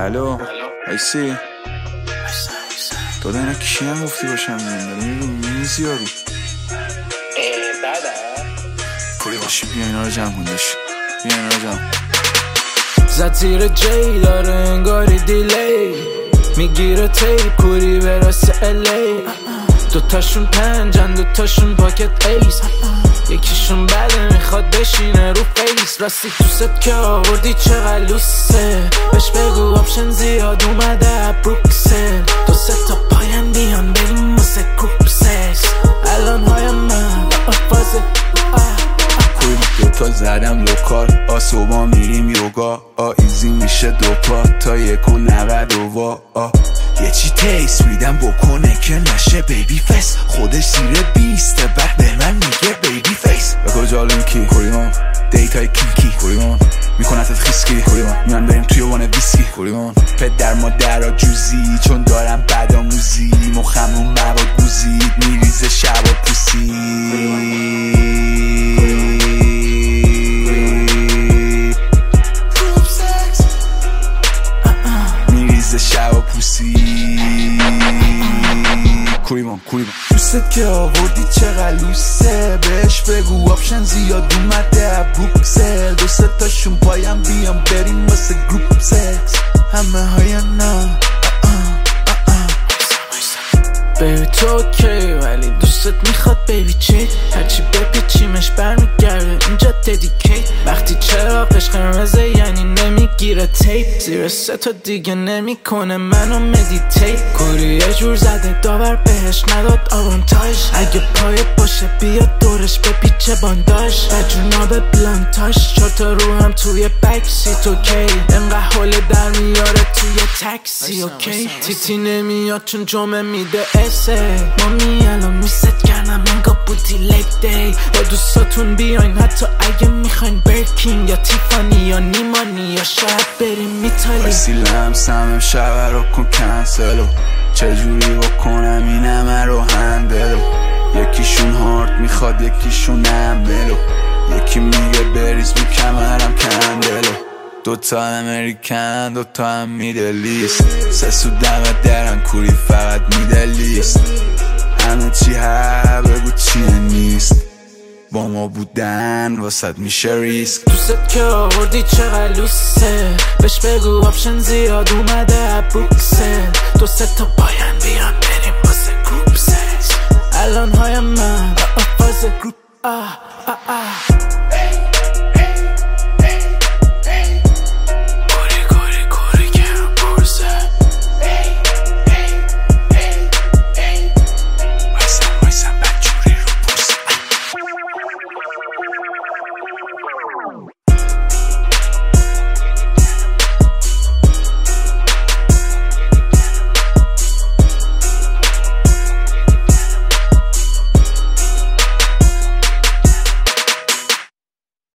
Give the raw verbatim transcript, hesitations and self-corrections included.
الو ایسی دادا اینا کی هم گفتی باشم میان داره میرو میزی یارو بعد پوری باشی بیا اینا رو جمع کندش بیا اینا رو جمع زد زیر جی داره انگاری دیلی میگیره تیپ کوری برسه الی دوتاشون پنجن دوتاشون پاکت ایس یکیشون بده میخواد بشینه رو فیس راستی تو ست که آوردی چقدر لوسه بهش بگو آپشن زیاد اومده بروکسل دو سه تا پاین بیان بریم واسه گروپ سکس الان های من آفازه کوی دوتا زدم لوکال آسوبا میریم یوگا آ ایزی میشه دو پا تا یک و نود و وا آ یه چی تیس میدم بکنه که نشه بیبی فیس خودش زیر بیسته بعد به من میگه بیبی فیس به کجا لینکی کوریمان دیتای کینکی کوریمان میکنتت خیسکی کوریمان میان بریم توی وان ویسکی کوریمان پدر مادرها جوزی چون دارم بد آموزی مخمون مواد گوزید میریزه شب و پوسی میریزه شب و پوسی کوریمان کوریمان دوست که آوردی چقدر لوسه بهش بگو آپشن زیاد اومده بروکسل دو سه تاشون پایم بیام بریم واسه گروپ سکس همه های نه بیبی تو اوکی ولی دوستت میخواد بیبی چی هرچی بپیچیمش برمیگرده اینجا ددیکیت وقتی چراغش قرمزه یعنی نمیگیره تیپ زیر سه تا دیگه نمیکنه منو مدیتیت کوری یه جور زده داور بهش نداد آوانتاژ اگه پای باشه بیاد دورش بپیچه بانداش و جناب بلانتاش چارتا رو هم توی بک سیت اوکی انقدر حوله در میاره توی تکسی اوکی تیتی نمیاد چون جمعه میده مامی الان میست کردم انگا بودی لیک دی با دوستاتون بیاین حتی اگه میخواین برکین یا تیفانی یا نیمانی یا شاید بریم میتالی بایستی لمسم امشب رو کن کنسلو چجوری بکنم این همه رو هندلو یکیشون هارد میخواد یکیشون عملو یکی میگه بریز بو کمرم کندلو دوتا امریکن دوتا هم میدلیست سه سو دمت درن کوری فقط میدلیست همه چی ها بگو چیه نیست با ما بودن واسد میشه ریسک دوست که آوردی چقدر لوسه بهش بگو آپشن زیاد اومده بروکسل دو سه تا پاین بیان بریم واسه گروپ سکس الان های من آفاز گروپ آه آه آه